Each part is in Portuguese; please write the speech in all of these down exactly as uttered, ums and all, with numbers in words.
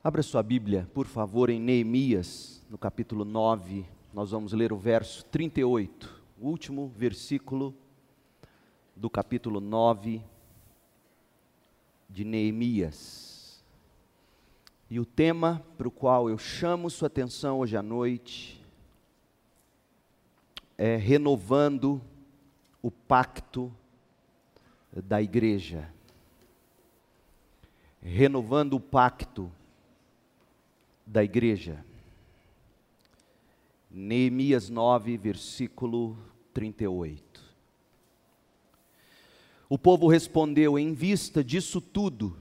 Abra sua Bíblia, por favor, em Neemias, no capítulo nove, nós vamos ler o verso trinta e oito, o último versículo do capítulo nove de Neemias. E o tema para o qual eu chamo sua atenção hoje à noite é renovando o pacto da igreja. Renovando o pacto da igreja. Neemias nove, versículo trinta e oito. O povo respondeu: em vista disso tudo,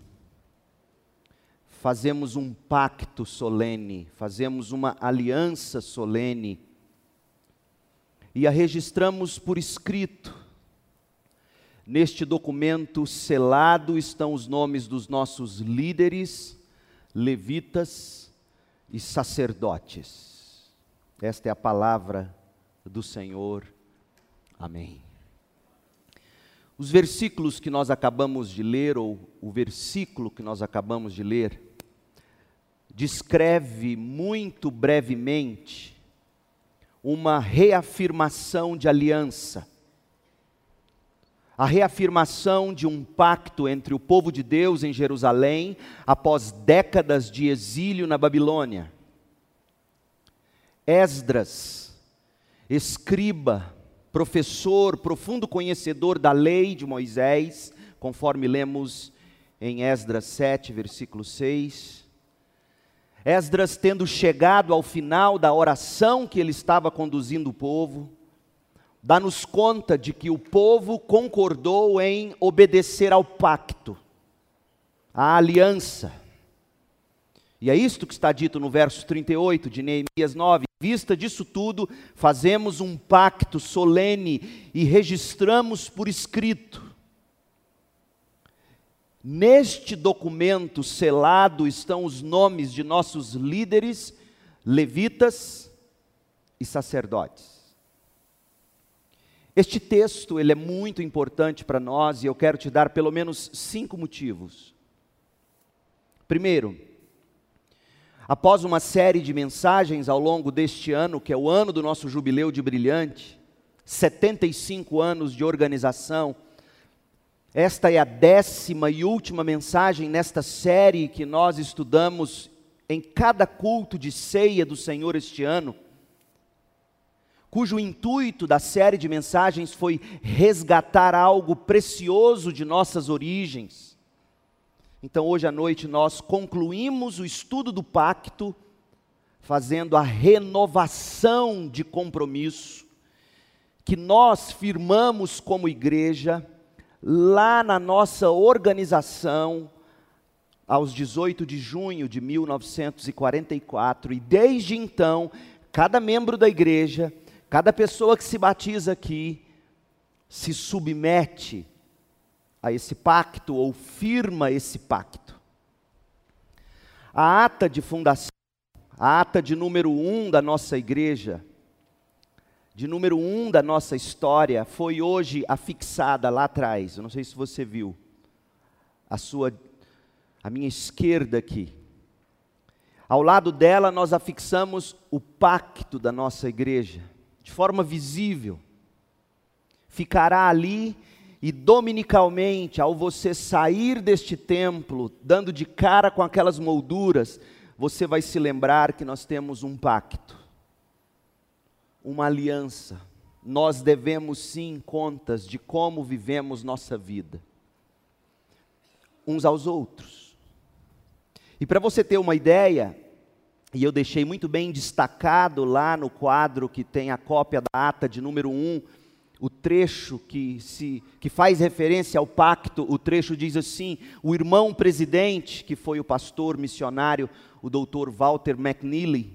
fazemos um pacto solene, fazemos uma aliança solene, e a registramos por escrito. Neste documento selado estão os nomes dos nossos líderes, levitas e sacerdotes. Esta é a palavra do Senhor. Amém. Os versículos que nós acabamos de ler, ou o versículo que nós acabamos de ler, descreve muito brevemente uma reafirmação de aliança. A reafirmação de um pacto entre o povo de Deus em Jerusalém, após décadas de exílio na Babilônia. Esdras, escriba, professor, profundo conhecedor da lei de Moisés, conforme lemos em Esdras sete, versículo seis. Esdras, tendo chegado ao final da oração que ele estava conduzindo o povo, dá-nos conta de que o povo concordou em obedecer ao pacto, à aliança. E é isto que está dito no verso trinta e oito de Neemias nove. Em vista disso tudo, fazemos um pacto solene e registramos por escrito. Neste documento selado estão os nomes de nossos líderes, levitas e sacerdotes. Este texto, ele é muito importante para nós e eu quero te dar pelo menos cinco motivos. Primeiro, após uma série de mensagens ao longo deste ano, que é o ano do nosso jubileu de brilhante, setenta e cinco anos de organização, esta é a décima e última mensagem nesta série que nós estudamos em cada culto de ceia do Senhor este ano, cujo intuito da série de mensagens foi resgatar algo precioso de nossas origens. Então hoje à noite nós concluímos o estudo do pacto, fazendo a renovação de compromisso, que nós firmamos como igreja, lá na nossa organização, aos dezoito de junho de mil novecentos e quarenta e quatro, e desde então, cada membro da igreja, cada pessoa que se batiza aqui, se submete a esse pacto, ou firma esse pacto. A ata de fundação, a ata de número um da nossa igreja, de número um da nossa história, foi hoje afixada lá atrás. Eu não sei se você viu, a sua, a minha esquerda aqui. Ao lado dela nós afixamos o pacto da nossa igreja, de forma visível. Ficará ali e dominicalmente, ao você sair deste templo, dando de cara com aquelas molduras, você vai se lembrar que nós temos um pacto, uma aliança. Nós devemos sim contas de como vivemos nossa vida, uns aos outros. E para você ter uma ideia, e eu deixei muito bem destacado lá no quadro que tem a cópia da ata de número um, o trecho que, se, que faz referência ao pacto. O trecho diz assim: o irmão presidente, que foi o pastor missionário, o doutor Walter McNeely,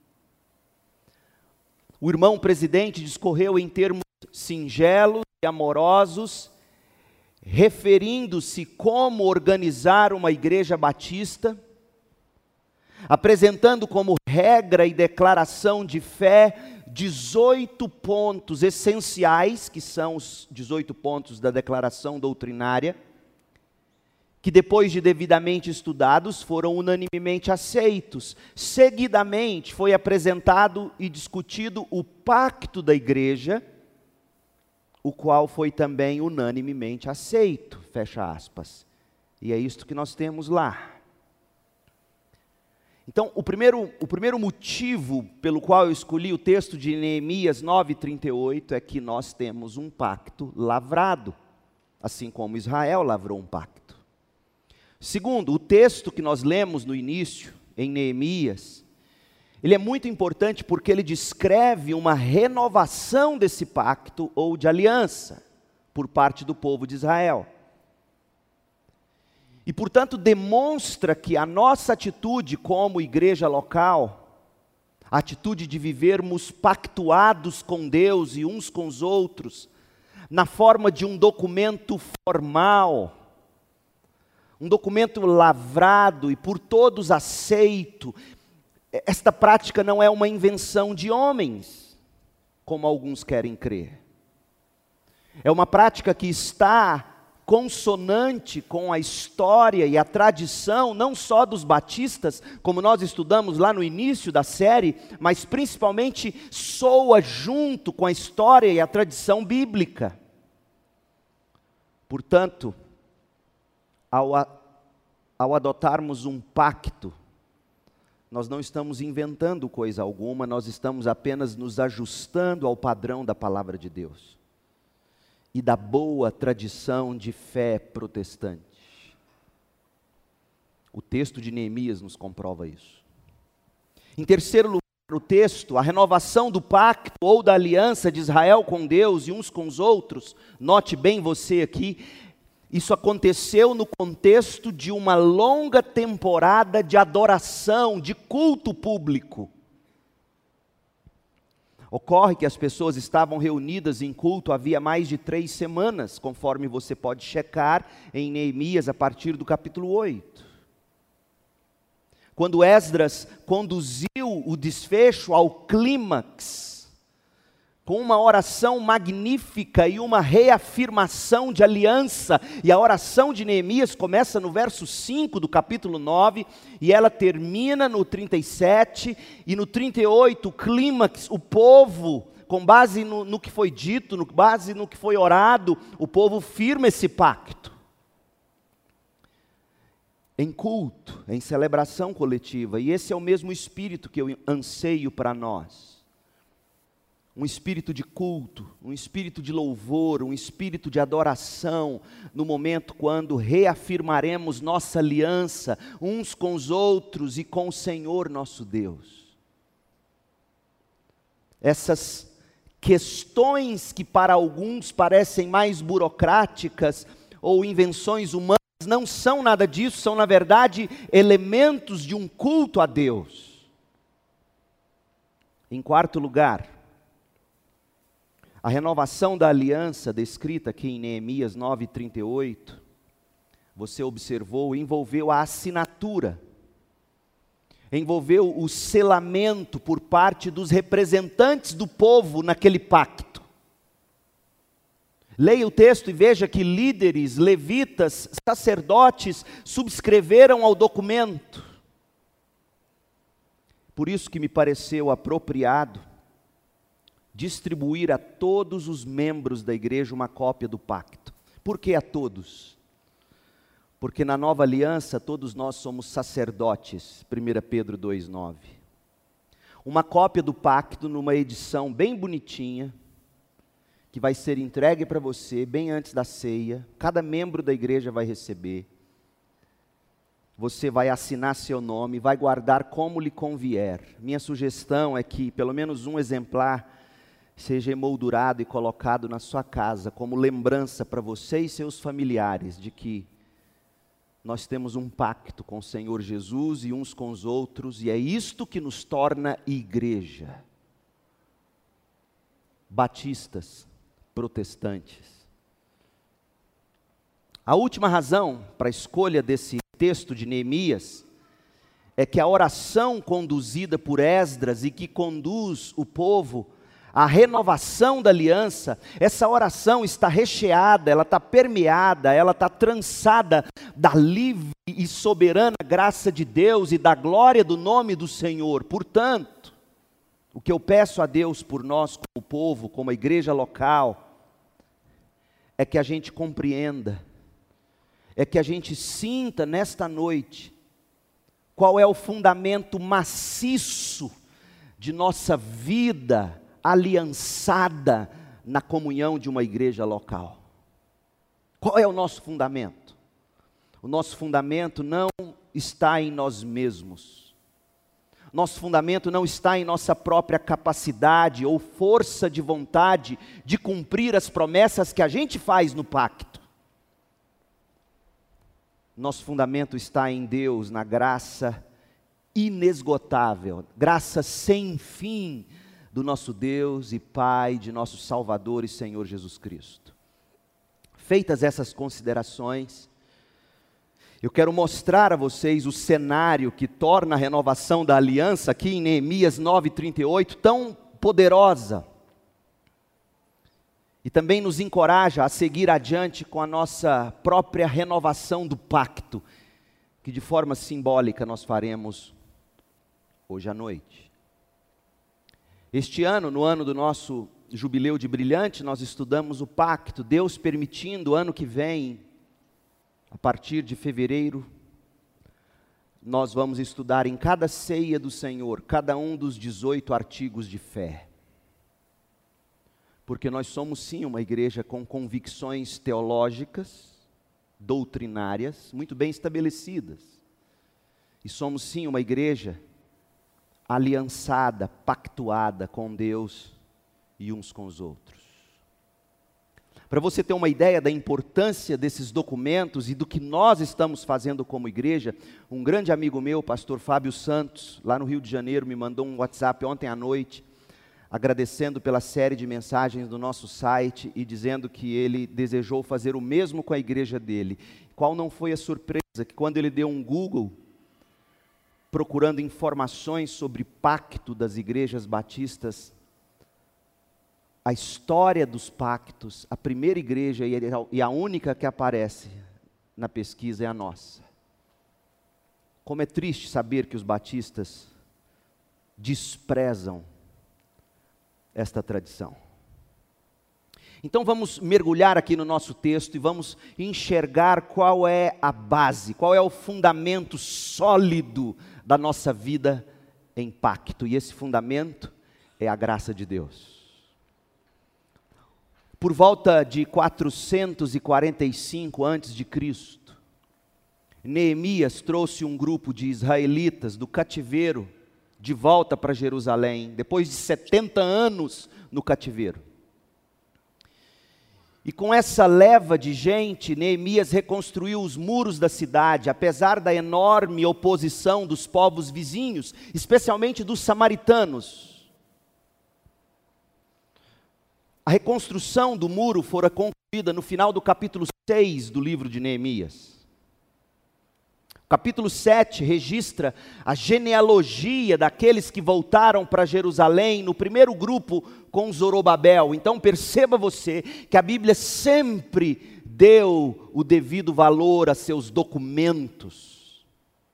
o irmão presidente discorreu em termos singelos e amorosos, referindo-se como organizar uma igreja batista, apresentando como regra e declaração de fé dezoito pontos essenciais, que são os dezoito pontos da declaração doutrinária, que depois de devidamente estudados, foram unanimemente aceitos. Seguidamente foi apresentado e discutido o pacto da igreja, o qual foi também unanimemente aceito, fecha aspas. E é isto que nós temos lá. Então, o primeiro, o primeiro motivo pelo qual eu escolhi o texto de Neemias nove, trinta e oito, é que nós temos um pacto lavrado, assim como Israel lavrou um pacto. Segundo, o texto que nós lemos no início, em Neemias, ele é muito importante porque ele descreve uma renovação desse pacto ou de aliança por parte do povo de Israel. E, portanto, demonstra que a nossa atitude como igreja local, a atitude de vivermos pactuados com Deus e uns com os outros, na forma de um documento formal, um documento lavrado e por todos aceito. Esta prática não é uma invenção de homens, como alguns querem crer. É uma prática que está consonante com a história e a tradição, não só dos batistas, como nós estudamos lá no início da série, mas principalmente soa junto com a história e a tradição bíblica. Portanto, Ao, a, ao adotarmos um pacto, nós não estamos inventando coisa alguma, nós estamos apenas nos ajustando ao padrão da palavra de Deus e da boa tradição de fé protestante. O texto de Neemias nos comprova isso. Em terceiro lugar, o texto, a renovação do pacto ou da aliança de Israel com Deus e uns com os outros, note bem você aqui, isso aconteceu no contexto de uma longa temporada de adoração, de culto público. Ocorre que as pessoas estavam reunidas em culto havia mais de três semanas, conforme você pode checar em Neemias a partir do capítulo oito. Quando Esdras conduziu o desfecho ao clímax, com uma oração magnífica e uma reafirmação de aliança, e a oração de Neemias começa no verso cinco do capítulo nove, e ela termina no trinta e sete, e no trinta e oito, o clímax, o povo, com base no, no que foi dito, com base no que foi orado, o povo firma esse pacto. Em culto, em celebração coletiva, e esse é o mesmo espírito que eu anseio para nós. Um espírito de culto, um espírito de louvor, um espírito de adoração, no momento quando reafirmaremos nossa aliança uns com os outros e com o Senhor nosso Deus. Essas questões que para alguns parecem mais burocráticas ou invenções humanas, não são nada disso, são na verdade elementos de um culto a Deus. Em quarto lugar, a renovação da aliança descrita aqui em Neemias nove, trinta e oito, você observou, envolveu a assinatura, envolveu o selamento por parte dos representantes do povo naquele pacto. Leia o texto e veja que líderes, levitas, sacerdotes subscreveram ao documento. Por isso que me pareceu apropriado distribuir a todos os membros da igreja uma cópia do pacto. Por que a todos? Porque na nova aliança todos nós somos sacerdotes, primeira Pedro dois, nove. Uma cópia do pacto numa edição bem bonitinha, que vai ser entregue para você bem antes da ceia, cada membro da igreja vai receber. Você vai assinar seu nome, vai guardar como lhe convier. Minha sugestão é que pelo menos um exemplar seja emoldurado e colocado na sua casa, como lembrança para você e seus familiares, de que nós temos um pacto com o Senhor Jesus e uns com os outros, e é isto que nos torna igreja. Batistas, protestantes. A última razão para a escolha desse texto de Neemias é que a oração conduzida por Esdras e que conduz o povo a renovação da aliança, essa oração está recheada, ela está permeada, ela está trançada da livre e soberana graça de Deus e da glória do nome do Senhor. Portanto, o que eu peço a Deus por nós como povo, como a igreja local, é que a gente compreenda, é que a gente sinta nesta noite qual é o fundamento maciço de nossa vida aliançada na comunhão de uma igreja local. Qual é o nosso fundamento? O nosso fundamento não está em nós mesmos. Nosso fundamento não está em nossa própria capacidade ou força de vontade de cumprir as promessas que a gente faz no pacto. Nosso fundamento está em Deus, na graça inesgotável, graça sem fim do nosso Deus e Pai, de nosso Salvador e Senhor Jesus Cristo. Feitas essas considerações, eu quero mostrar a vocês o cenário que torna a renovação da aliança, aqui em Neemias nove, trinta e oito, tão poderosa. E também nos encoraja a seguir adiante com a nossa própria renovação do pacto, que de forma simbólica nós faremos hoje à noite. Este ano, no ano do nosso jubileu de brilhante, nós estudamos o pacto, Deus permitindo, ano que vem, a partir de fevereiro, nós vamos estudar em cada ceia do Senhor, cada um dos dezoito artigos de fé. Porque nós somos sim uma igreja com convicções teológicas, doutrinárias, muito bem estabelecidas. E somos sim uma igreja aliançada, pactuada com Deus e uns com os outros. Para você ter uma ideia da importância desses documentos e do que nós estamos fazendo como igreja, um grande amigo meu, o pastor Fábio Santos, lá no Rio de Janeiro, me mandou um WhatsApp ontem à noite, agradecendo pela série de mensagens do nosso site e dizendo que ele desejou fazer o mesmo com a igreja dele. Qual não foi a surpresa que quando ele deu um Google, procurando informações sobre pacto das igrejas batistas, a história dos pactos, a primeira igreja e a única que aparece na pesquisa é a nossa. Como é triste saber que os batistas desprezam esta tradição. Então vamos mergulhar aqui no nosso texto e vamos enxergar qual é a base, qual é o fundamento sólido da nossa vida em pacto. E esse fundamento é a graça de Deus. Por volta de quatrocentos e quarenta e cinco antes de Cristo, Neemias trouxe um grupo de israelitas do cativeiro de volta para Jerusalém, depois de setenta anos no cativeiro. E com essa leva de gente, Neemias reconstruiu os muros da cidade, apesar da enorme oposição dos povos vizinhos, especialmente dos samaritanos. A reconstrução do muro fora concluída no final do capítulo seis do livro de Neemias. O capítulo sete registra a genealogia daqueles que voltaram para Jerusalém no primeiro grupo com Zorobabel. Então perceba você que a Bíblia sempre deu o devido valor a seus documentos.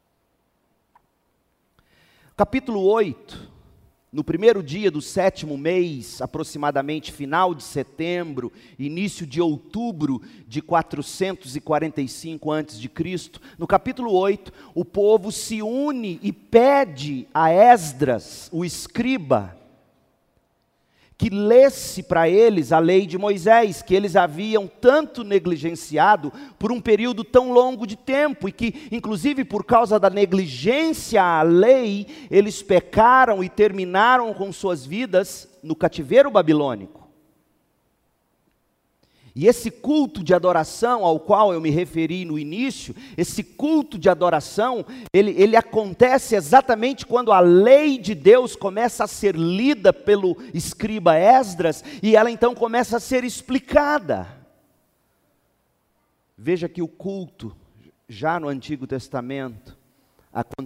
Capítulo oito. No primeiro dia do sétimo mês, aproximadamente final de setembro, início de outubro de quatrocentos e quarenta e cinco antes de Cristo, no capítulo oito, o povo se une e pede a Esdras, o escriba, que lesse para eles a lei de Moisés, que eles haviam tanto negligenciado por um período tão longo de tempo, e que, inclusive por causa da negligência à lei, eles pecaram e terminaram com suas vidas no cativeiro babilônico. E esse culto de adoração ao qual eu me referi no início, esse culto de adoração, ele, ele acontece exatamente quando a lei de Deus começa a ser lida pelo escriba Esdras, e ela então começa a ser explicada. Veja que o culto, já no Antigo Testamento,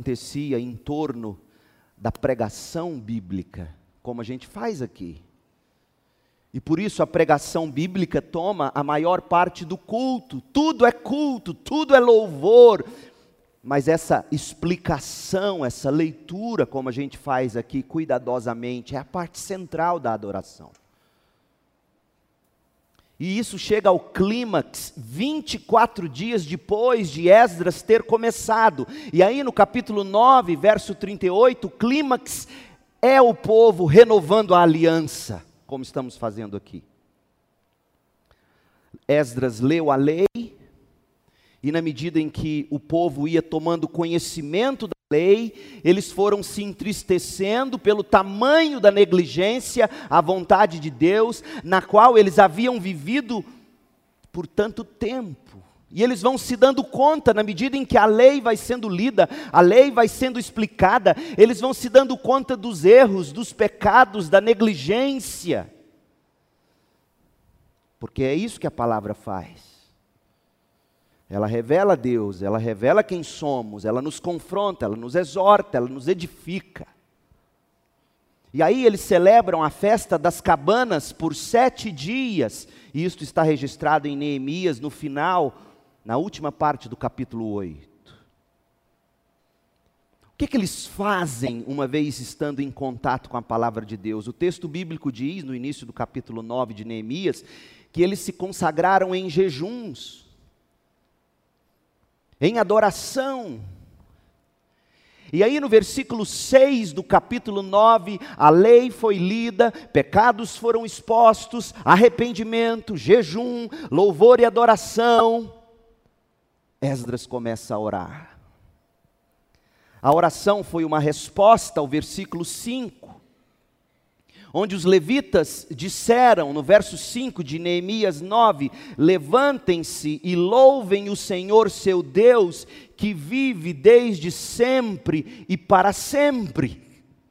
acontecia em torno da pregação bíblica, como a gente faz aqui. E por isso a pregação bíblica toma a maior parte do culto. Tudo é culto, tudo é louvor. Mas essa explicação, essa leitura, como a gente faz aqui cuidadosamente, é a parte central da adoração. E isso chega ao clímax vinte e quatro dias depois de Esdras ter começado. E aí no capítulo nove, verso trinta e oito, o clímax é o povo renovando a aliança, como estamos fazendo aqui. Esdras leu a lei, e na medida em que o povo ia tomando conhecimento da lei, eles foram se entristecendo pelo tamanho da negligência à vontade de Deus, na qual eles haviam vivido por tanto tempo. E eles vão se dando conta, na medida em que a lei vai sendo lida, a lei vai sendo explicada, eles vão se dando conta dos erros, dos pecados, da negligência. Porque é isso que a palavra faz. Ela revela Deus, ela revela quem somos, ela nos confronta, ela nos exorta, ela nos edifica. E aí eles celebram a festa das cabanas por sete dias, e isto está registrado em Neemias no final, na última parte do capítulo oito. O que, que eles fazem uma vez estando em contato com a palavra de Deus? O texto bíblico diz, no início do capítulo nove de Neemias, que eles se consagraram em jejuns, em adoração. E aí no versículo seis do capítulo nove, a lei foi lida, pecados foram expostos, arrependimento, jejum, louvor e adoração. Esdras começa a orar. A oração foi uma resposta ao versículo cinco, onde os levitas disseram, no verso cinco de Neemias nove, levantem-se e louvem o Senhor seu Deus, que vive desde sempre e para sempre.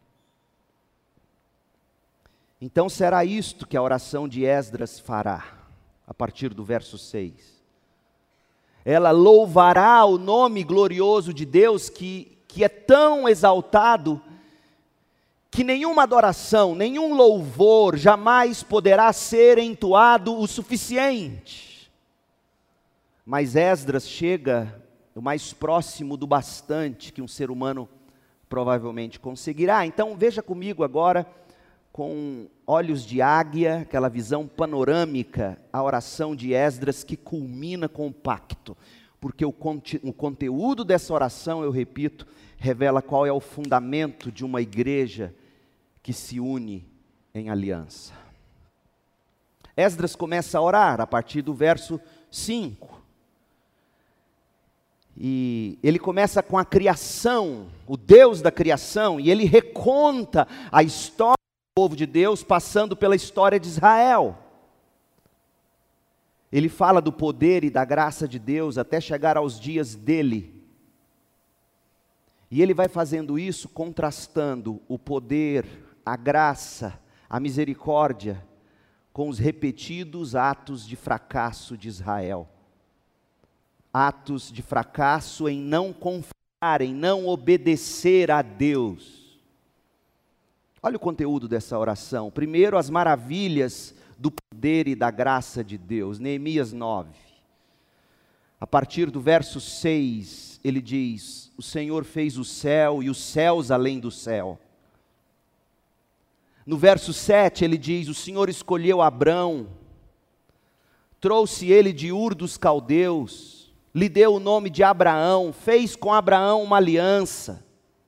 Então será isto que a oração de Esdras fará, a partir do verso seis. Ela louvará o nome glorioso de Deus, que, que é tão exaltado, que nenhuma adoração, nenhum louvor jamais poderá ser entoado o suficiente. Mas Esdras chega o mais próximo do bastante que um ser humano provavelmente conseguirá. Então veja comigo agora, com olhos de águia, aquela visão panorâmica, a oração de Esdras que culmina com o pacto. Porque o, conte- o conteúdo dessa oração, eu repito, revela qual é o fundamento de uma igreja que se une em aliança. Esdras começa a orar a partir do verso cinco. E ele começa com a criação, o Deus da criação, e ele reconta a história do povo de Deus, passando pela história de Israel. Ele fala do poder e da graça de Deus até chegar aos dias dele. E ele vai fazendo isso contrastando o poder, a graça, a misericórdia com os repetidos atos de fracasso de Israel. Atos de fracasso em não confiar, em não obedecer a Deus. Olha o conteúdo dessa oração. Primeiro, as maravilhas do poder e da graça de Deus. Neemias nove. A partir do verso seis, ele diz: o Senhor fez o céu e os céus além do céu. No verso sete ele diz: o Senhor escolheu Abrão, trouxe ele de Ur dos Caldeus, lhe deu o nome de Abraão, fez com Abraão uma aliança.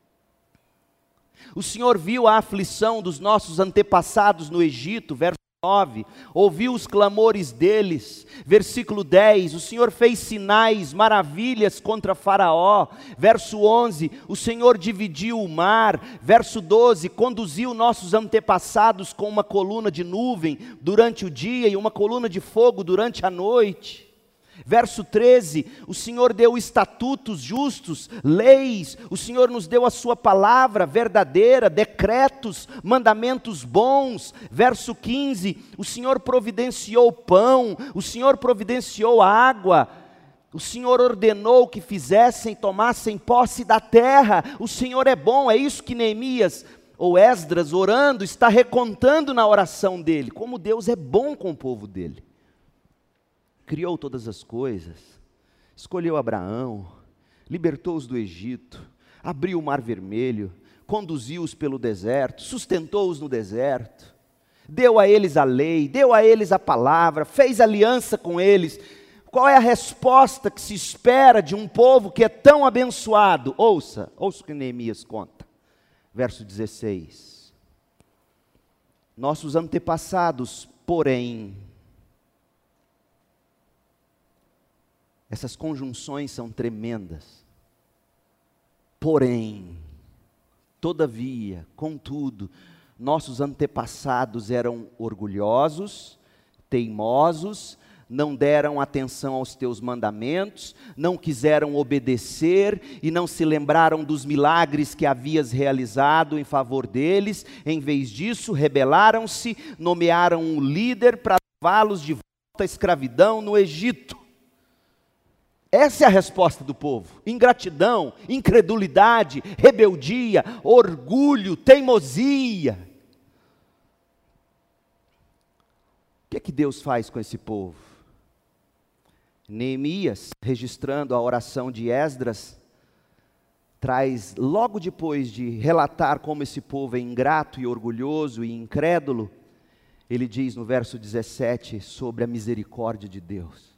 O Senhor viu a aflição dos nossos antepassados no Egito, verso nove, ouviu os clamores deles. Versículo dez, o Senhor fez sinais, maravilhas contra Faraó. Verso onze, o Senhor dividiu o mar. Verso doze, conduziu nossos antepassados com uma coluna de nuvem durante o dia e uma coluna de fogo durante a noite. Verso treze, o Senhor deu estatutos justos, leis, o Senhor nos deu a sua palavra verdadeira, decretos, mandamentos bons. Verso quinze, o Senhor providenciou pão, o Senhor providenciou água, o Senhor ordenou que fizessem, tomassem posse da terra. O Senhor é bom, é isso que Neemias ou Esdras orando, está recontando na oração dele, como Deus é bom com o povo dele. Criou todas as coisas, escolheu Abraão, libertou-os do Egito, abriu o mar vermelho, conduziu-os pelo deserto, sustentou-os no deserto, deu a eles a lei, deu a eles a palavra, fez aliança com eles. Qual é a resposta que se espera de um povo que é tão abençoado? Ouça, ouça o que Neemias conta. Verso dezesseis. Nossos antepassados, porém, essas conjunções são tremendas. Porém, todavia, contudo, nossos antepassados eram orgulhosos, teimosos, não deram atenção aos teus mandamentos, não quiseram obedecer e não se lembraram dos milagres que havias realizado em favor deles. Em vez disso, rebelaram-se, nomearam um líder para levá-los de volta à escravidão no Egito. Essa é a resposta do povo: ingratidão, incredulidade, rebeldia, orgulho, teimosia. O que é que Deus faz com esse povo? Neemias, registrando a oração de Esdras, traz, logo depois de relatar como esse povo é ingrato e orgulhoso e incrédulo, ele diz no verso dezessete sobre a misericórdia de Deus.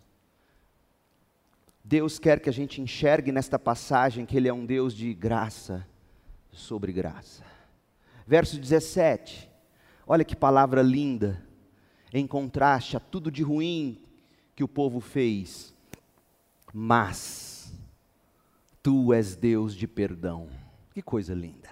Deus quer que a gente enxergue nesta passagem que Ele é um Deus de graça sobre graça. Verso dezessete, olha que palavra linda, em contraste a tudo de ruim que o povo fez. Mas Tu és Deus de perdão. Que coisa linda.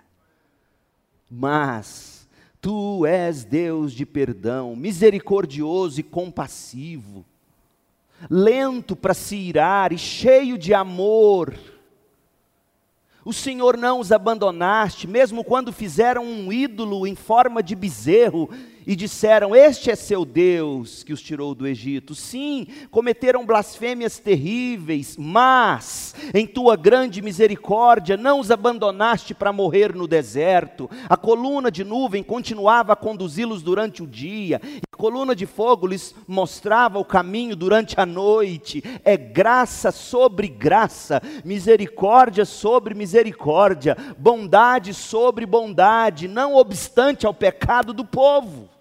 Mas Tu és Deus de perdão, misericordioso e compassivo, lento para se irar e cheio de amor. O Senhor não os abandonaste, mesmo quando fizeram um ídolo em forma de bezerro e disseram: este é seu Deus que os tirou do Egito. Sim, cometeram blasfêmias terríveis, mas em tua grande misericórdia não os abandonaste para morrer no deserto. A coluna de nuvem continuava a conduzi-los durante o dia, e a coluna de fogo lhes mostrava o caminho durante a noite. É graça sobre graça, misericórdia sobre misericórdia, bondade sobre bondade, não obstante ao pecado do povo.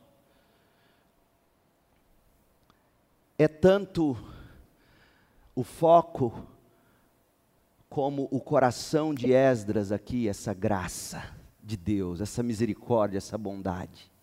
É tanto o foco como o coração de Esdras aqui, essa graça de Deus, essa misericórdia, essa bondade.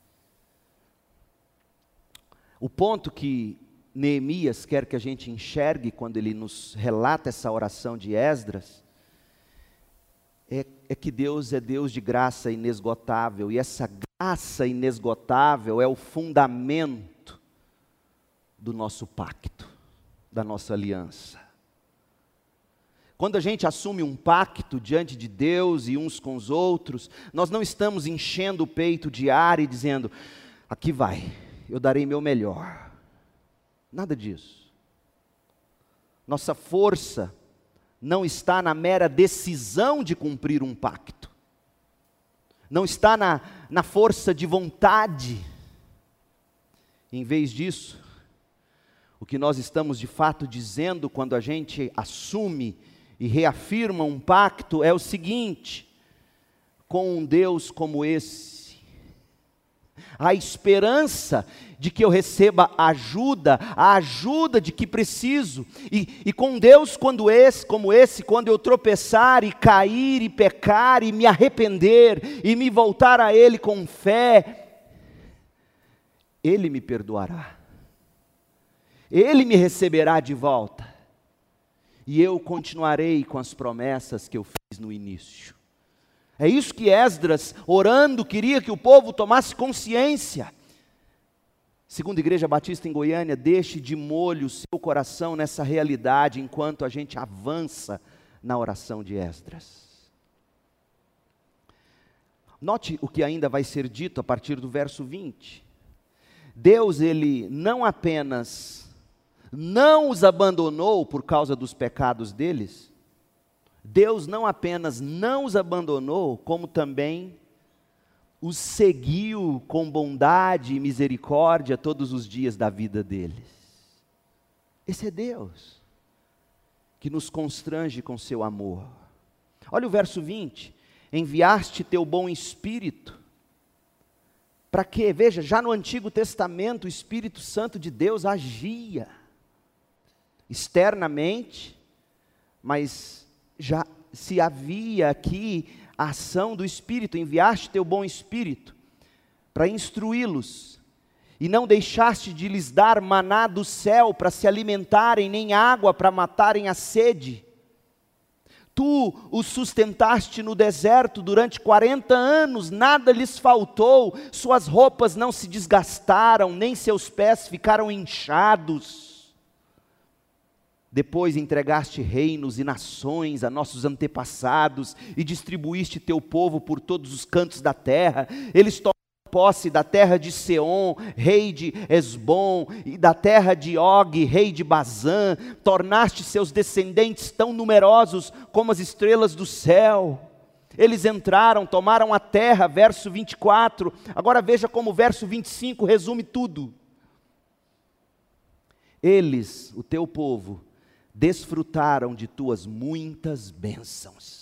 O ponto que Neemias quer que a gente enxergue quando ele nos relata essa oração de Esdras, é, é que Deus é Deus de graça inesgotável, e essa graça inesgotável é o fundamento do nosso pacto, da nossa aliança. Quando a gente assume um pacto diante de Deus e uns com os outros, nós não estamos enchendo o peito de ar e dizendo: aqui vai, eu darei meu melhor. Nada disso. Nossa força não está na mera decisão de cumprir um pacto, não está na, na força de vontade. Em vez disso, o que nós estamos de fato dizendo quando a gente assume e reafirma um pacto é o seguinte: com um Deus como esse, a esperança de que eu receba ajuda, a ajuda de que preciso, e, e com Deus quando esse, como esse, quando eu tropeçar e cair e pecar e me arrepender e me voltar a Ele com fé, Ele me perdoará. Ele me receberá de volta, e eu continuarei com as promessas que eu fiz no início. É isso que Esdras, orando, queria que o povo tomasse consciência. Segundo a Igreja Batista em Goiânia, deixe de molho o seu coração nessa realidade, enquanto a gente avança na oração de Esdras. Note o que ainda vai ser dito a partir do verso vinte. Deus, Ele não apenas não os abandonou por causa dos pecados deles, Deus não apenas não os abandonou, como também os seguiu com bondade e misericórdia todos os dias da vida deles. Esse é Deus, que nos constrange com seu amor. Olha o verso vinte, enviaste teu bom Espírito, para quê? Veja, já no Antigo Testamento o Espírito Santo de Deus agia, externamente, mas já se havia aqui a ação do Espírito, enviaste teu bom Espírito, para instruí-los, e não deixaste de lhes dar maná do céu, para se alimentarem, nem água para matarem a sede. Tu os sustentaste no deserto durante quarenta anos, nada lhes faltou, suas roupas não se desgastaram, nem seus pés ficaram inchados. Depois entregaste reinos e nações a nossos antepassados, e distribuíste teu povo por todos os cantos da terra. Eles tomaram posse da terra de Seom, rei de Esbom, e da terra de Og, rei de Bazã. Tornaste seus descendentes tão numerosos como as estrelas do céu. Eles entraram, tomaram a terra, verso vinte e quatro. Agora veja como o verso vinte e cinco resume tudo. Eles, o teu povo, desfrutaram de tuas muitas bênçãos.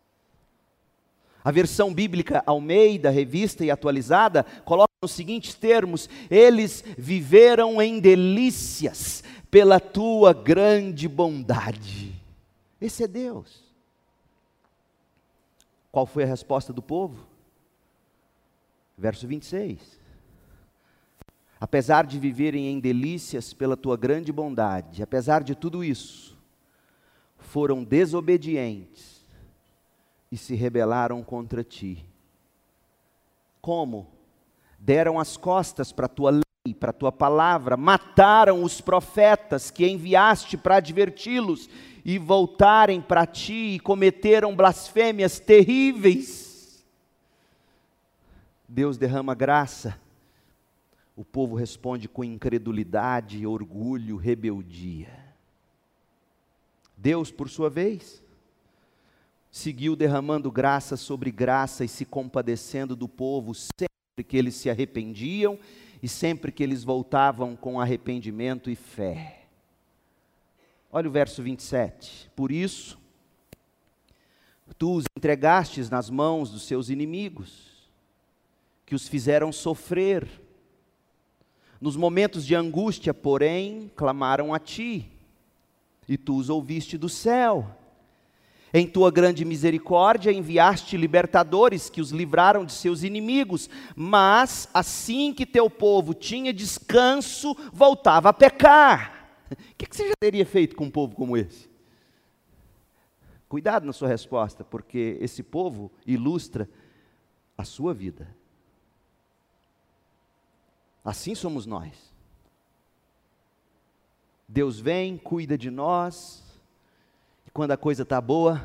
A versão bíblica Almeida, revista e atualizada, coloca nos seguintes termos: eles viveram em delícias pela tua grande bondade. Esse é Deus. Qual foi a resposta do povo? Verso vinte e seis. Apesar de viverem em delícias pela tua grande bondade, apesar de tudo isso, foram desobedientes e se rebelaram contra ti. Como? Deram as costas para a tua lei, para a tua palavra, mataram os profetas que enviaste para adverti-los, e voltarem para ti e cometeram blasfêmias terríveis. Deus derrama graça, o povo responde com incredulidade, orgulho, rebeldia. Deus, por sua vez, seguiu derramando graça sobre graça e se compadecendo do povo sempre que eles se arrependiam e sempre que eles voltavam com arrependimento e fé. Olha o verso vinte e sete. Por isso, tu os entregastes nas mãos dos seus inimigos, que os fizeram sofrer. Nos momentos de angústia, porém, clamaram a ti, e tu os ouviste do céu. Em tua grande misericórdia enviaste libertadores que os livraram de seus inimigos, mas assim que teu povo tinha descanso, voltava a pecar. O que você já teria feito com um povo como esse? Cuidado na sua resposta, porque esse povo ilustra a sua vida. Assim somos nós. Deus vem, cuida de nós, e quando a coisa está boa,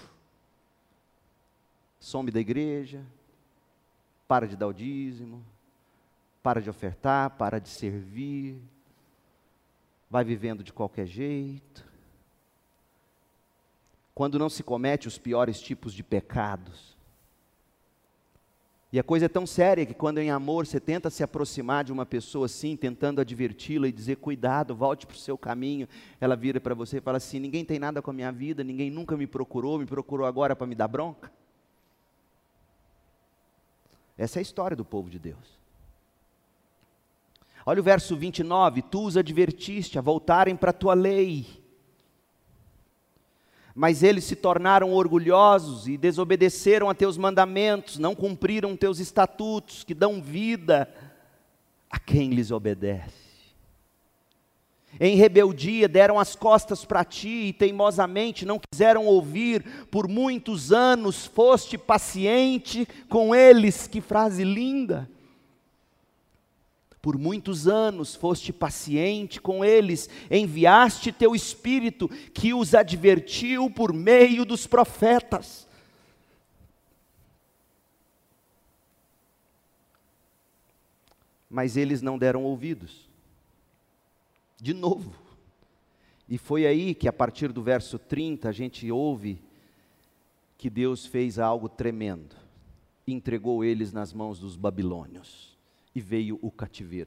some da igreja, para de dar o dízimo, para de ofertar, para de servir, vai vivendo de qualquer jeito. Quando não se comete os piores tipos de pecados. E a coisa é tão séria que quando em amor você tenta se aproximar de uma pessoa assim, tentando adverti-la e dizer, cuidado, volte para o seu caminho, ela vira para você e fala assim, ninguém tem nada com a minha vida, ninguém nunca me procurou, me procurou agora para me dar bronca. Essa é a história do povo de Deus. Olha o verso vinte e nove, tu os advertiste a voltarem para a tua lei, mas eles se tornaram orgulhosos e desobedeceram a teus mandamentos, não cumpriram teus estatutos que dão vida a quem lhes obedece. Em rebeldia deram as costas para ti e teimosamente não quiseram ouvir, por muitos anos foste paciente com eles. Que frase linda! Por muitos anos foste paciente com eles, enviaste teu Espírito, que os advertiu por meio dos profetas. Mas eles não deram ouvidos. De novo. E foi aí que a partir do verso trinta a gente ouve que Deus fez algo tremendo. entregou eles nas mãos dos babilônios, e veio o cativeiro.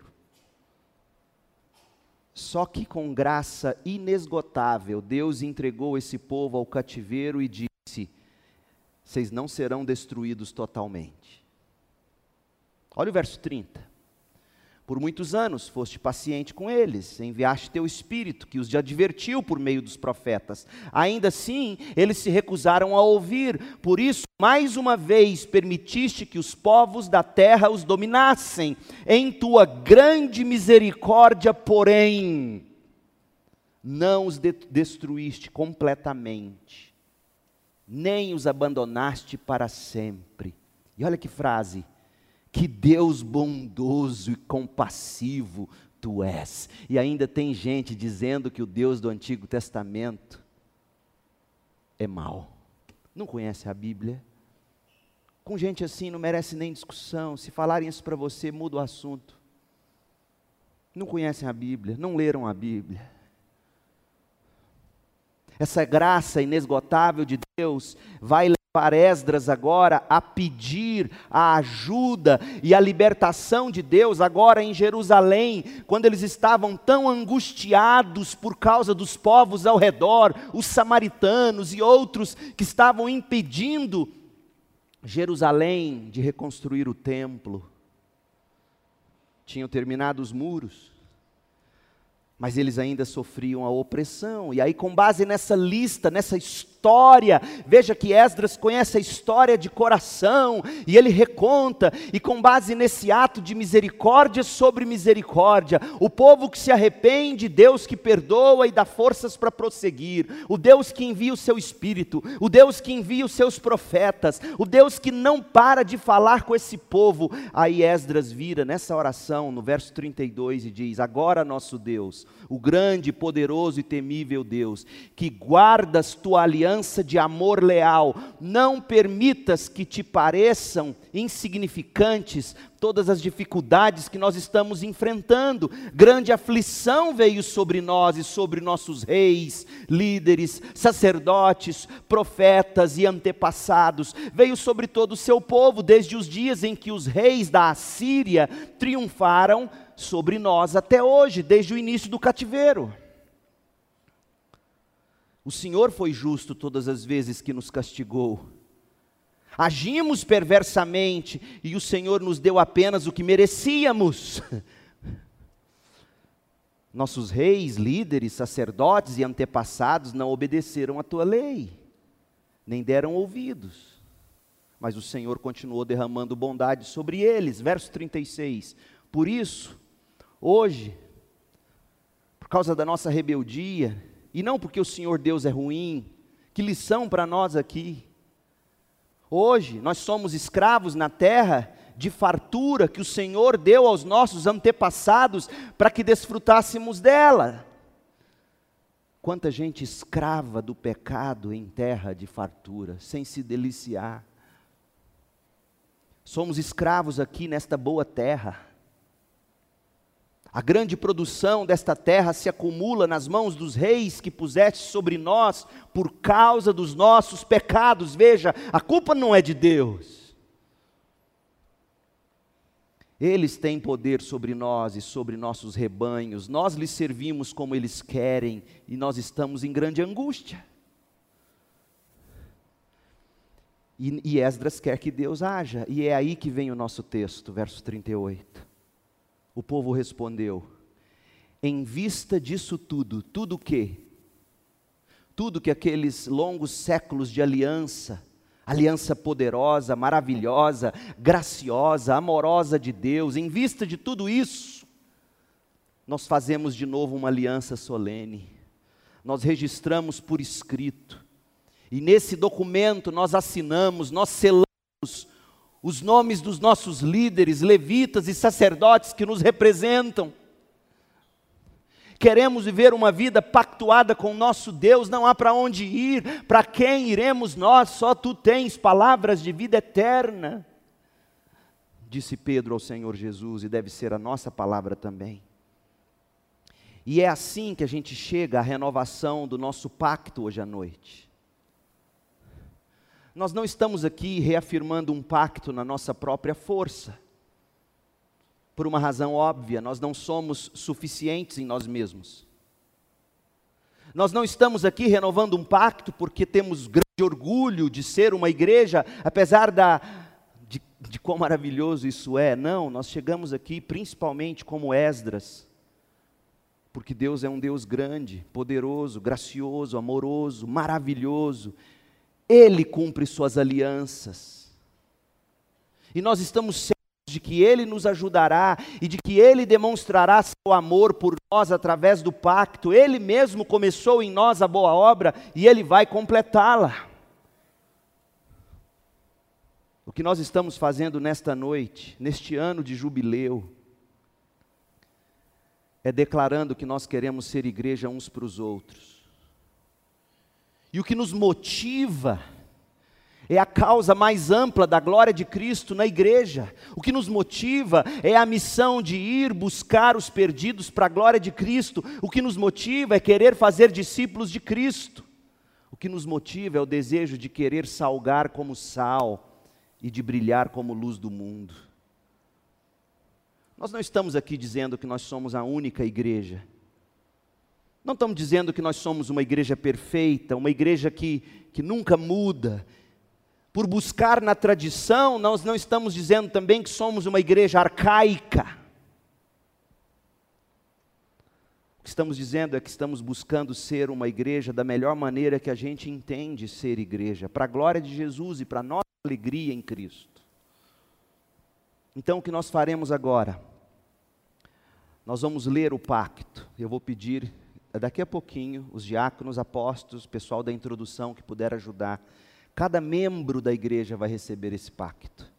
Só que com graça inesgotável, Deus entregou esse povo ao cativeiro e disse: vocês não serão destruídos totalmente. Olha o verso trinta. Por muitos anos foste paciente com eles, enviaste teu Espírito, que os advertiu por meio dos profetas. Ainda assim, eles se recusaram a ouvir. Por isso, mais uma vez, permitiste que os povos da terra os dominassem. Em tua grande misericórdia, porém, não os de- destruíste completamente, nem os abandonaste para sempre. E olha que frase: que Deus bondoso e compassivo tu és. E ainda tem gente dizendo que o Deus do Antigo Testamento é mau. Não conhece a Bíblia? Com gente assim não merece nem discussão. Se falarem isso para você, muda o assunto. Não conhecem a Bíblia, não leram a Bíblia. Essa graça inesgotável de Deus vai levar Esdras agora a pedir a ajuda e a libertação de Deus agora em Jerusalém, quando eles estavam tão angustiados por causa dos povos ao redor, os samaritanos e outros que estavam impedindo Jerusalém de reconstruir o templo. Tinham terminado os muros, mas eles ainda sofriam a opressão. E aí, com base nessa lista, nessa história, veja que Esdras conhece a história de coração, e ele reconta, e com base nesse ato de misericórdia sobre misericórdia, o povo que se arrepende, Deus que perdoa e dá forças para prosseguir, o Deus que envia o seu Espírito, o Deus que envia os seus profetas, o Deus que não para de falar com esse povo. Aí Esdras vira nessa oração, no verso trinta e dois, e diz: agora nosso Deus, o grande, poderoso e temível Deus, que guardas tua aliança de amor leal, não permitas que te pareçam insignificantes todas as dificuldades que nós estamos enfrentando. Grande aflição veio sobre nós e sobre nossos reis, líderes, sacerdotes, profetas e antepassados. Veio sobre todo o seu povo, desde os dias em que os reis da Assíria triunfaram sobre nós até hoje, desde o início do cativeiro. O Senhor foi justo todas as vezes que nos castigou. Agimos perversamente e o Senhor nos deu apenas o que merecíamos. Nossos reis, líderes, sacerdotes e antepassados não obedeceram a tua lei, nem deram ouvidos. Mas o Senhor continuou derramando bondade sobre eles. Verso trinta e seis. Por isso, hoje, por causa da nossa rebeldia, e não porque o Senhor Deus é ruim, que lição para nós aqui. Hoje, nós somos escravos na terra de fartura que o Senhor deu aos nossos antepassados para que desfrutássemos dela. Quanta gente escrava do pecado em terra de fartura, sem se deliciar. Somos escravos aqui nesta boa terra. A grande produção desta terra se acumula nas mãos dos reis que puseste sobre nós por causa dos nossos pecados. Veja, a culpa não é de Deus. Eles têm poder sobre nós e sobre nossos rebanhos. Nós lhes servimos como eles querem e nós estamos em grande angústia. E, e Esdras quer que Deus haja. E é aí que vem o nosso texto, verso trinta e oito. O povo respondeu: em vista disso tudo, tudo o quê? Tudo que aqueles longos séculos de aliança, aliança poderosa, maravilhosa, graciosa, amorosa de Deus, em vista de tudo isso, nós fazemos de novo uma aliança solene, nós registramos por escrito, e nesse documento nós assinamos, nós selamos os nomes dos nossos líderes, levitas e sacerdotes que nos representam. Queremos viver uma vida pactuada com o nosso Deus, não há para onde ir, para quem iremos nós? Só tu tens palavras de vida eterna. Disse Pedro ao Senhor Jesus, e deve ser a nossa palavra também. E é assim que a gente chega à renovação do nosso pacto hoje à noite. Nós não estamos aqui reafirmando um pacto na nossa própria força. Por uma razão óbvia, nós não somos suficientes em nós mesmos. Nós não estamos aqui renovando um pacto porque temos grande orgulho de ser uma igreja, apesar da, de, de quão maravilhoso isso é. Não, nós chegamos aqui principalmente como Esdras, porque Deus é um Deus grande, poderoso, gracioso, amoroso, maravilhoso. Ele cumpre suas alianças. E nós estamos certos de que Ele nos ajudará e de que Ele demonstrará seu amor por nós através do pacto. Ele mesmo começou em nós a boa obra e Ele vai completá-la. O que nós estamos fazendo nesta noite, neste ano de jubileu, é declarando que nós queremos ser igreja uns para os outros. E o que nos motiva é a causa mais ampla da glória de Cristo na igreja. O que nos motiva é a missão de ir buscar os perdidos para a glória de Cristo. O que nos motiva é querer fazer discípulos de Cristo. O que nos motiva é o desejo de querer salgar como sal e de brilhar como luz do mundo. Nós não estamos aqui dizendo que nós somos a única igreja. Não estamos dizendo que nós somos uma igreja perfeita, uma igreja que, que nunca muda. Por buscar na tradição, nós não estamos dizendo também que somos uma igreja arcaica. O que estamos dizendo é que estamos buscando ser uma igreja da melhor maneira que a gente entende ser igreja, para a glória de Jesus e para a nossa alegria em Cristo. Então o que nós faremos agora? Nós vamos ler o pacto. Eu vou pedir, daqui a pouquinho, os diáconos, apóstolos, pessoal da introdução que puder ajudar. Cada membro da igreja vai receber esse pacto.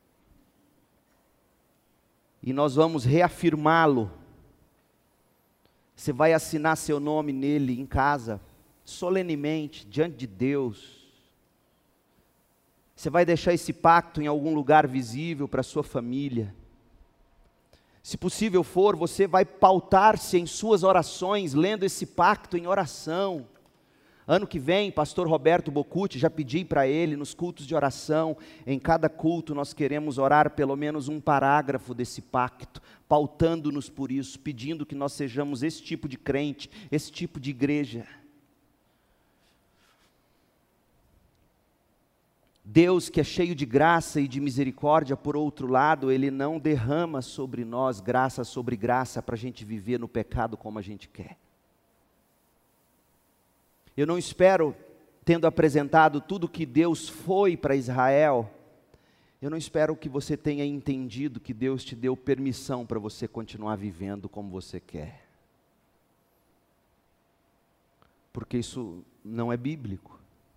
E nós vamos reafirmá-lo. Você vai assinar seu nome nele em casa, solenemente, diante de Deus. Você vai deixar esse pacto em algum lugar visível para a sua família. Se possível for, você vai pautar-se em suas orações, lendo esse pacto em oração. Ano que vem, pastor Roberto Bocucci, já pedi para ele, nos cultos de oração, em cada culto nós queremos orar pelo menos um parágrafo desse pacto, pautando-nos por isso, pedindo que nós sejamos esse tipo de crente, esse tipo de igreja. Deus, que é cheio de graça e de misericórdia, por outro lado, Ele não derrama sobre nós graça sobre graça para a gente viver no pecado como a gente quer. Eu não espero, tendo apresentado tudo que Deus foi para Israel, eu não espero que você tenha entendido que Deus te deu permissão para você continuar vivendo como você quer. Porque isso não é bíblico.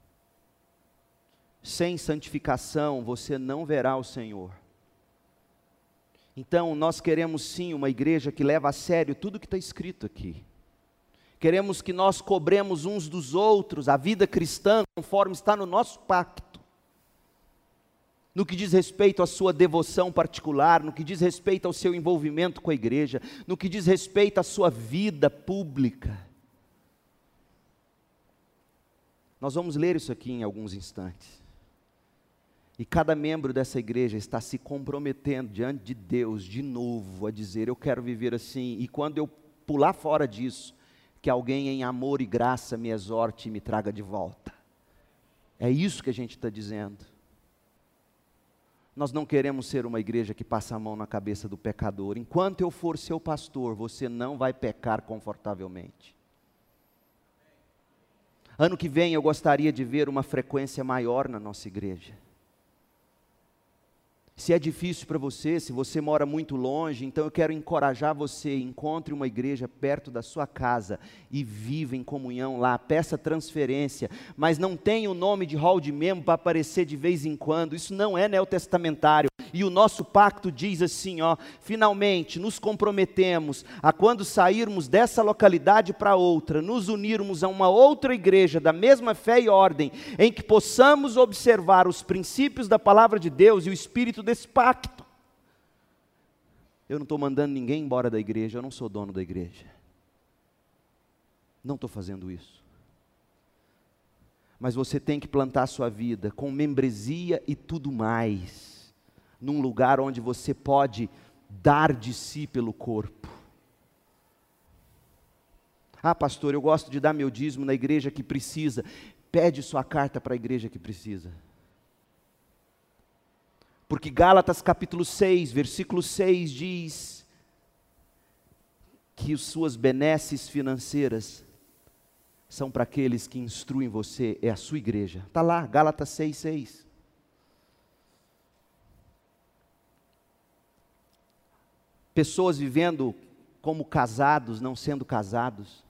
Sem santificação você não verá o Senhor. Então nós queremos sim uma igreja que leva a sério tudo que está escrito aqui. Queremos que nós cobremos uns dos outros a vida cristã conforme está no nosso pacto. No que diz respeito à sua devoção particular, no que diz respeito ao seu envolvimento com a igreja, no que diz respeito à sua vida pública. Nós vamos ler isso aqui em alguns instantes. E cada membro dessa igreja está se comprometendo diante de Deus de novo a dizer: eu quero viver assim, e quando eu pular fora disso, que alguém em amor e graça me exorte e me traga de volta. É isso que a gente está dizendo. Nós não queremos ser uma igreja que passa a mão na cabeça do pecador. Enquanto eu for seu pastor, você não vai pecar confortavelmente. Ano que vem eu gostaria de ver uma frequência maior na nossa igreja. Se é difícil para você, se você mora muito longe, então eu quero encorajar você, encontre uma igreja perto da sua casa e viva em comunhão lá, peça transferência, mas não tenha o nome de hall de membro para aparecer de vez em quando, isso não é neotestamentário. E o nosso pacto diz assim, ó, finalmente nos comprometemos a quando sairmos dessa localidade para outra, nos unirmos a uma outra igreja da mesma fé e ordem, em que possamos observar os princípios da palavra de Deus e o espírito desse pacto. Eu não estou mandando ninguém embora da igreja, eu não sou dono da igreja. Não estou fazendo isso. mas você tem que plantar sua vida com membresia e tudo mais, num lugar onde você pode dar de si pelo corpo. Ah, pastor, eu gosto de dar meu dízimo na igreja que precisa. Pede sua carta para a igreja que precisa. Porque Gálatas capítulo seis, versículo seis diz que as suas benesses financeiras são para aqueles que instruem você, é a sua igreja. Está lá, Gálatas seis, seis. Pessoas vivendo como casados, não sendo casados.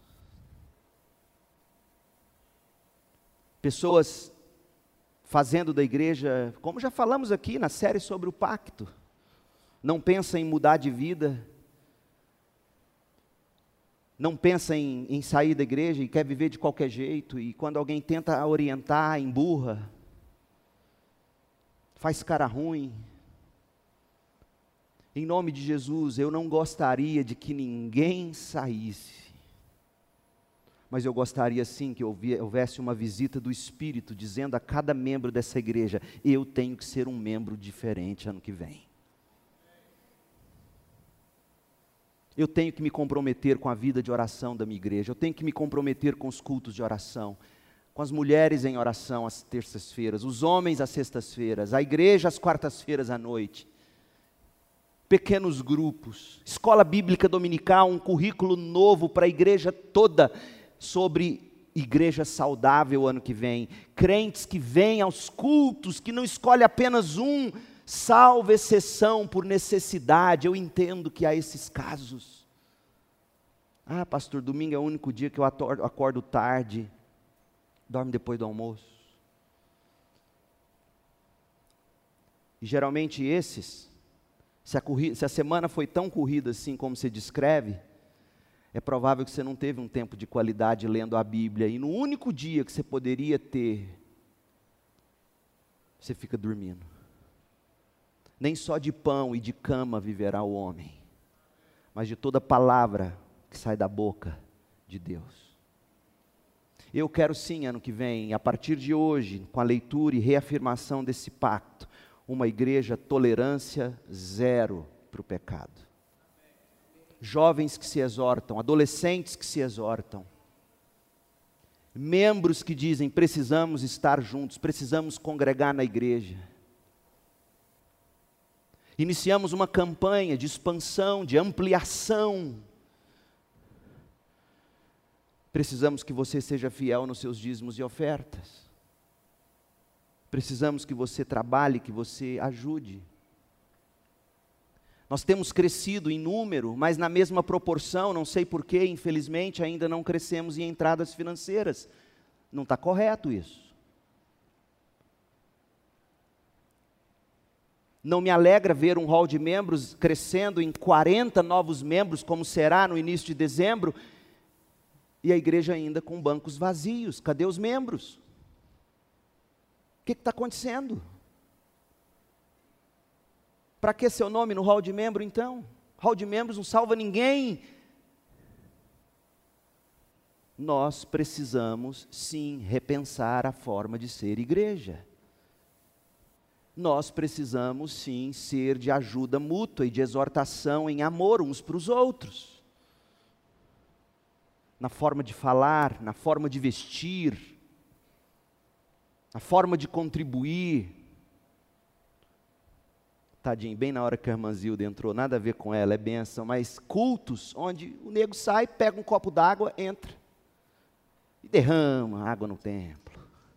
Pessoas fazendo da igreja, como já falamos aqui na série sobre o pacto, não pensa em mudar de vida, não pensa em, em sair da igreja e quer viver de qualquer jeito, e quando alguém tenta orientar, emburra, faz cara ruim. Em nome de Jesus, eu não gostaria de que ninguém saísse, mas eu gostaria sim que houvesse uma visita do Espírito, dizendo a cada membro dessa igreja, eu tenho que ser um membro diferente ano que vem. Eu tenho que me comprometer com a vida de oração da minha igreja, eu tenho que me comprometer com os cultos de oração, com as mulheres em oração às terças-feiras, os homens às sextas-feiras, a igreja às quartas-feiras à noite, pequenos grupos, escola bíblica dominical, um currículo novo para a igreja toda, sobre igreja saudável ano que vem, crentes que vêm aos cultos, que não escolhe apenas um, salvo exceção por necessidade. Eu entendo que há esses casos. Ah, pastor, domingo é o único dia que eu acordo tarde, dorme depois do almoço. E geralmente esses, se a, corrida, se a semana foi tão corrida assim como você descreve, é provável que você não teve um tempo de qualidade lendo a Bíblia, e no único dia que você poderia ter, você fica dormindo. Nem só de pão e de cama viverá o homem, mas de toda palavra que sai da boca de Deus. Eu quero sim, ano que vem, a partir de hoje, com a leitura e reafirmação desse pacto, uma igreja tolerância zero para o pecado. Jovens que se exortam, adolescentes que se exortam, membros que dizem, precisamos estar juntos, precisamos congregar na igreja. Iniciamos uma campanha de expansão, de ampliação. Precisamos que você seja fiel nos seus dízimos e ofertas. Precisamos que você trabalhe, que você ajude. Nós temos crescido em número, mas na mesma proporção, não sei porquê, infelizmente ainda não crescemos em entradas financeiras. Não está correto isso. Não me alegra ver um hall de membros crescendo em quarenta novos membros, como será no início de dezembro, e a igreja ainda com bancos vazios. Cadê os membros? O que está acontecendo? Para que seu nome no hall de membro então? Hall de membros não salva ninguém. Nós precisamos sim repensar a forma de ser igreja. Nós precisamos sim ser de ajuda mútua e de exortação em amor uns para os outros. Na forma de falar, na forma de vestir, na forma de contribuir. Tadinho, bem na hora que a irmã Zilda entrou, nada a ver com ela, é bênção, mas cultos onde o nego sai, pega um copo d'água, entra e derrama água no templo.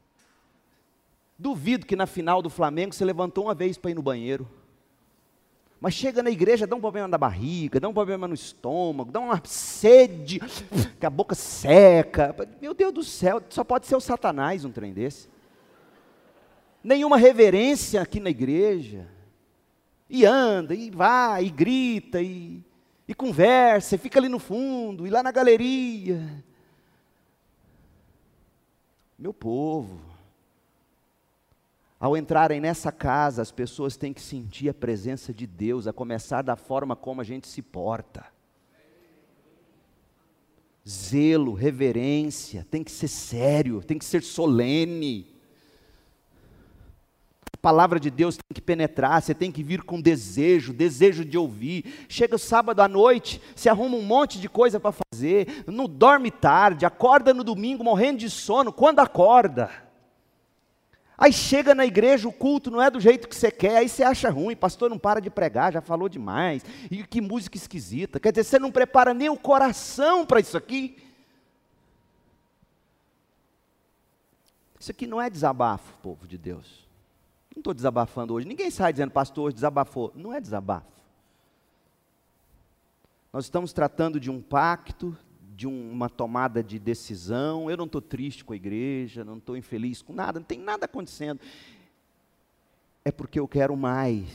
Duvido que na final do Flamengo você levantou uma vez para ir no banheiro, mas chega na igreja, dá um problema na barriga, dá um problema no estômago, dá uma sede, que a boca seca. Meu Deus do céu, só pode ser o Satanás um trem desse. Nenhuma reverência aqui na igreja. E anda, e vai, e grita, e, e conversa, e fica ali no fundo, e lá na galeria. Meu povo, ao entrarem nessa casa, as pessoas têm que sentir a presença de Deus, a começar da forma como a gente se porta. zelo, reverência, tem que ser sério, tem que ser solene. A palavra de Deus tem que penetrar, você tem que vir com desejo, desejo de ouvir. Chega o sábado à noite, você arruma um monte de coisa para fazer, não dorme tarde, acorda no domingo morrendo de sono, quando acorda. Aí chega na igreja, o culto não é do jeito que você quer, aí você acha ruim, pastor não para de pregar, já falou demais, e que música esquisita. Quer dizer, você não prepara nem o coração para isso aqui. Isso aqui não é desabafo, povo de Deus. Não estou desabafando hoje. Ninguém sai dizendo, pastor, hoje desabafou. Não é desabafo. Nós estamos tratando de um pacto, de uma tomada de decisão. Eu não estou triste com a igreja, não estou infeliz com nada, não tem nada acontecendo. É porque eu quero mais.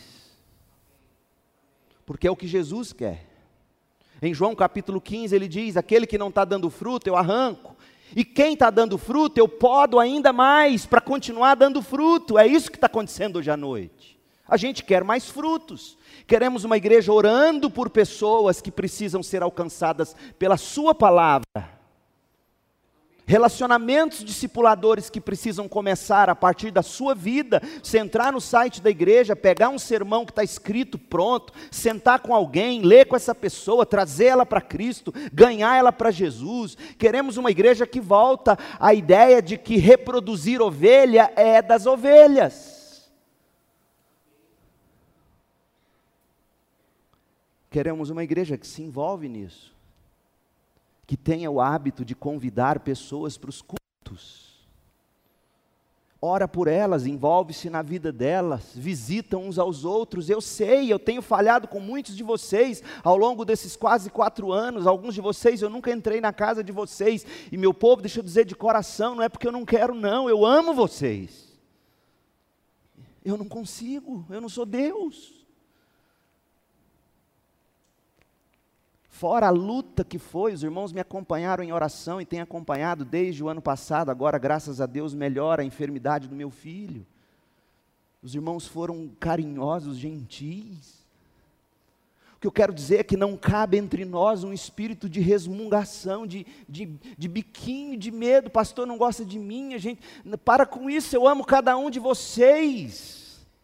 Porque é o que Jesus quer. Em João capítulo quinze ele diz, aquele que não está dando fruto eu arranco. E quem está dando fruto, eu podo ainda mais para continuar dando fruto. É isso que está acontecendo hoje à noite. A gente quer mais frutos. Queremos uma igreja orando por pessoas que precisam ser alcançadas pela sua palavra. Relacionamentos discipuladores que precisam começar a partir da sua vida. Você entrar no site da igreja, pegar um sermão que está escrito pronto, sentar com alguém, ler com essa pessoa, trazer ela para Cristo, ganhar ela para Jesus. Queremos uma igreja que volta à ideia de que reproduzir ovelha é das ovelhas. Queremos uma igreja que se envolve nisso. Que tenha o hábito de convidar pessoas para os cultos. Ora por elas, envolve-se na vida delas, visita uns aos outros. Eu sei, eu tenho falhado com muitos de vocês ao longo desses quase quatro anos. Alguns de vocês, eu nunca entrei na casa de vocês. E meu povo, deixa eu dizer de coração, não é porque eu não quero não, eu amo vocês. Eu não consigo, eu não sou Deus. Fora a luta que foi, os irmãos me acompanharam em oração e têm acompanhado desde o ano passado, agora graças a Deus melhora a enfermidade do meu filho. Os irmãos foram carinhosos, gentis. O que eu quero dizer é que não cabe entre nós um espírito de resmungação, de, de, de biquinho, de medo. Pastor não gosta de mim, a gente, para com isso, eu amo cada um de vocês.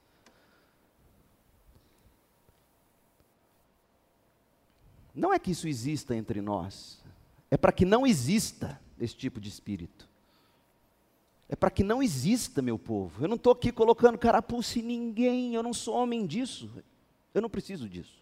Não é que isso exista entre nós, é para que não exista esse tipo de espírito. É para que não exista, meu povo. Eu não estou aqui colocando carapuça em ninguém, eu não sou homem disso, eu não preciso disso.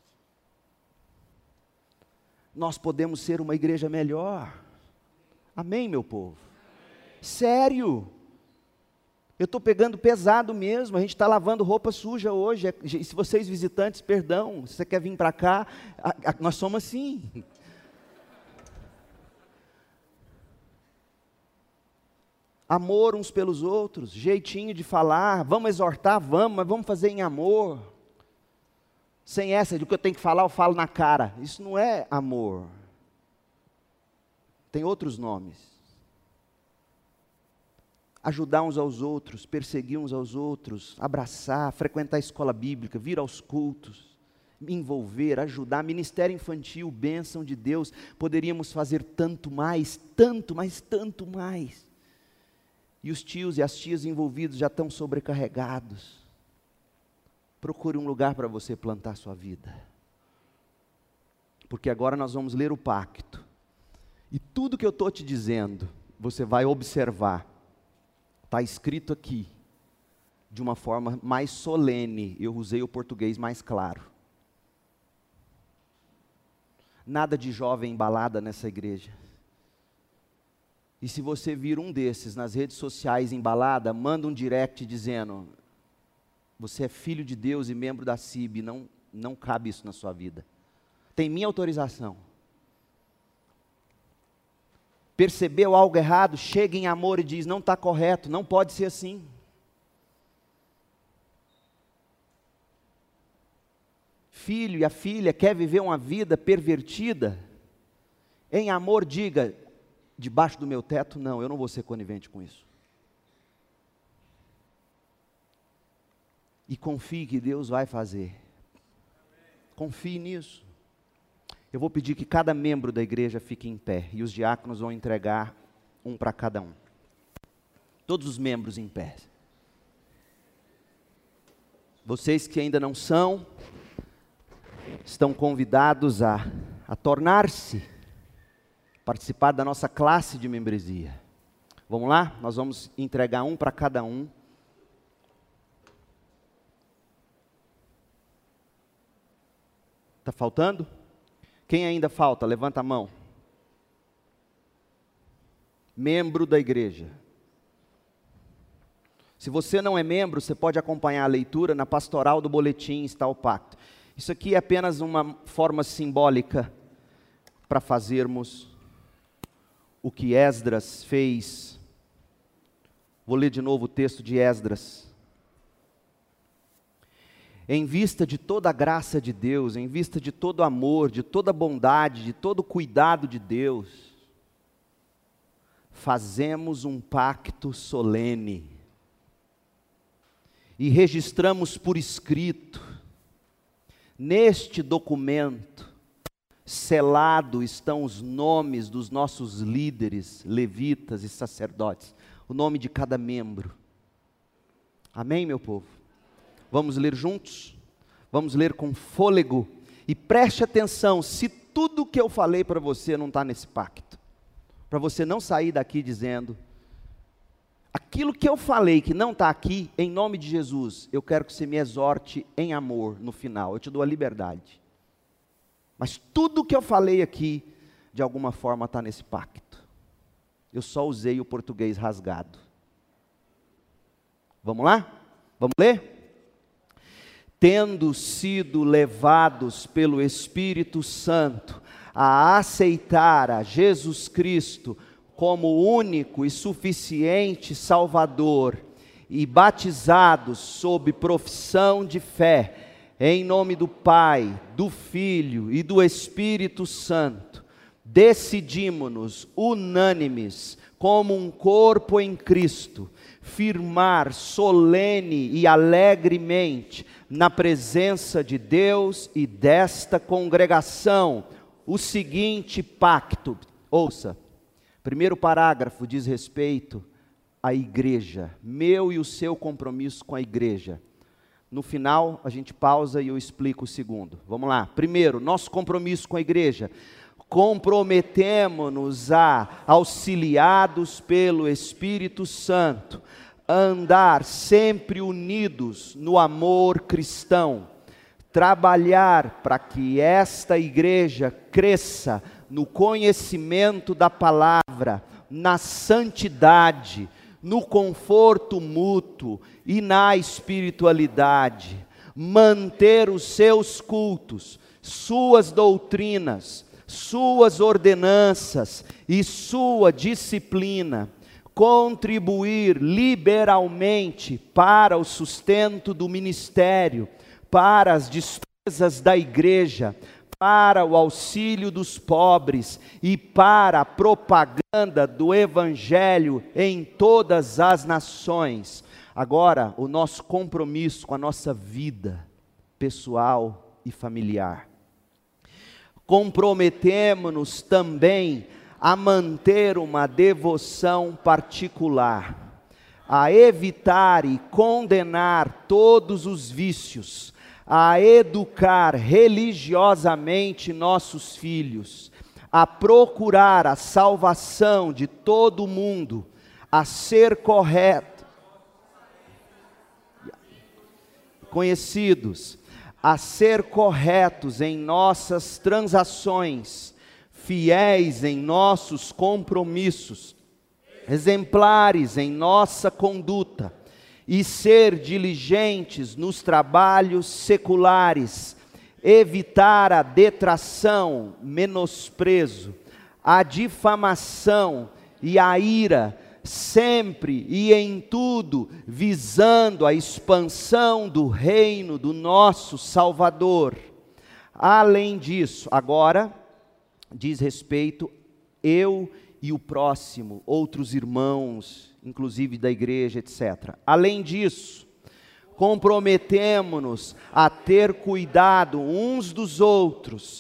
Nós podemos ser uma igreja melhor. Amém, meu povo? Sério. Eu estou pegando pesado mesmo, a gente está lavando roupa suja hoje. E se vocês visitantes, perdão, se você quer vir para cá, a, a, nós somos assim. Amor uns pelos outros, jeitinho de falar, vamos exortar, vamos, mas vamos fazer em amor. Sem essa de que eu tenho que falar, eu falo na cara. Isso não é amor. Tem outros nomes. Ajudar uns aos outros, perseguir uns aos outros, abraçar, frequentar a escola bíblica, vir aos cultos, me envolver, ajudar, ministério infantil, bênção de Deus. Poderíamos fazer tanto mais, tanto, mas tanto mais. E os tios e as tias envolvidos já estão sobrecarregados. Procure um lugar para você plantar sua vida. Porque agora nós vamos ler o pacto. E tudo que eu estou te dizendo, você vai observar. Está escrito aqui, de uma forma mais solene, eu usei o português mais claro. Nada de jovem embalada nessa igreja. E se você vir um desses nas redes sociais embalada, manda um direct dizendo, você é filho de Deus e membro da C I B, não, não cabe isso na sua vida. Tem minha autorização. Percebeu algo errado, chega em amor e diz, não está correto, não pode ser assim. Filho e a filha quer viver uma vida pervertida, em amor diga, debaixo do meu teto, não, eu não vou ser conivente com isso. E confie que Deus vai fazer. Confie nisso. eu vou pedir que cada membro da igreja fique em pé, e os diáconos vão entregar um para cada um. Todos os membros em pé. Vocês que ainda não são, estão convidados a, a tornar-se, participar da nossa classe de membresia. Vamos lá? Nós vamos entregar um para cada um. Está faltando? Quem ainda falta? Levanta a mão. Membro da igreja. Se você não é membro, você pode acompanhar a leitura na pastoral do boletim, está o pacto. Isso aqui é apenas uma forma simbólica para fazermos o que Esdras fez. Vou ler de novo o texto de Esdras. Em vista de toda a graça de Deus, em vista de todo o amor, de toda a bondade, de todo o cuidado de Deus, fazemos um pacto solene e registramos por escrito, neste documento, selado estão os nomes dos nossos líderes, levitas e sacerdotes, o nome de cada membro. Amém, meu povo? Vamos ler juntos? Vamos ler com fôlego. E preste atenção, se tudo que eu falei para você não está nesse pacto, para você não sair daqui dizendo, aquilo que eu falei que não está aqui, em nome de Jesus, eu quero que você me exorte em amor no final, eu te dou a liberdade. Mas tudo que eu falei aqui, de alguma forma está nesse pacto. Eu só usei o português rasgado. Vamos lá? Vamos ler? Tendo sido levados pelo Espírito Santo a aceitar a Jesus Cristo como único e suficiente Salvador, e batizados sob profissão de fé, em nome do Pai, do Filho e do Espírito Santo, decidimo-nos unânimes, como um corpo em Cristo, firmar solene e alegremente, na presença de Deus e desta congregação, o seguinte pacto. Ouça, primeiro parágrafo diz respeito à igreja, meu e o seu compromisso com a igreja. No final a gente pausa e eu explico o segundo. Vamos lá. Primeiro, nosso compromisso com a igreja. Comprometemo-nos a, auxiliados pelo Espírito Santo, andar sempre unidos no amor cristão, trabalhar para que esta igreja cresça no conhecimento da palavra, na santidade, no conforto mútuo e na espiritualidade, manter os seus cultos, suas doutrinas, suas ordenanças e sua disciplina, contribuir liberalmente para o sustento do ministério, para as despesas da igreja, para o auxílio dos pobres e para a propaganda do evangelho em todas as nações. Agora, o nosso compromisso com a nossa vida pessoal e familiar. Comprometemo-nos também a manter uma devoção particular, a evitar e condenar todos os vícios, a educar religiosamente nossos filhos, a procurar a salvação de todo o mundo, a ser correto, conhecidos, a ser corretos em nossas transações, fiéis em nossos compromissos, exemplares em nossa conduta, e ser diligentes nos trabalhos seculares, evitar a detração, menosprezo, a difamação e a ira, sempre e em tudo visando a expansão do reino do nosso Salvador. Além disso, agora diz respeito eu e o próximo, outros irmãos, inclusive da igreja, etcétera. Além disso, comprometemo-nos a ter cuidado uns dos outros,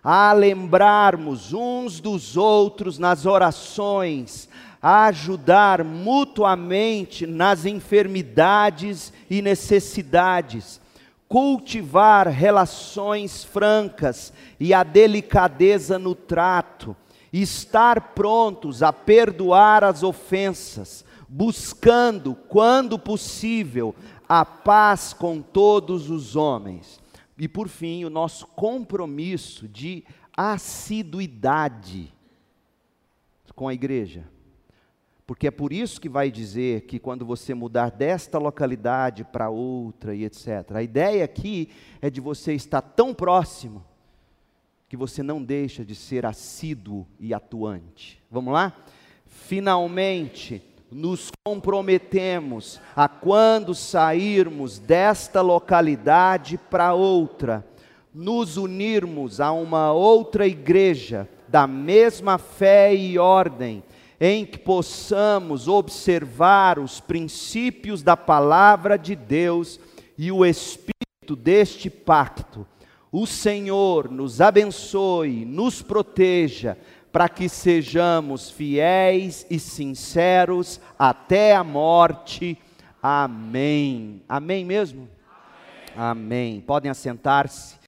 a lembrarmos uns dos outros nas orações, a ajudar mutuamente nas enfermidades e necessidades, cultivar relações francas e a delicadeza no trato, estar prontos a perdoar as ofensas, buscando, quando possível, a paz com todos os homens. E por fim, o nosso compromisso de assiduidade com a igreja. Porque é por isso que vai dizer que quando você mudar desta localidade para outra e etcétera. A ideia aqui é de você estar tão próximo que você não deixa de ser assíduo e atuante. Vamos lá? Finalmente, nos comprometemos a quando sairmos desta localidade para outra, nos unirmos a uma outra igreja da mesma fé e ordem, em que possamos observar os princípios da palavra de Deus e o espírito deste pacto. O Senhor nos abençoe, nos proteja, para que sejamos fiéis e sinceros até a morte. Amém. Amém mesmo? Amém. Amém. Podem assentar-se.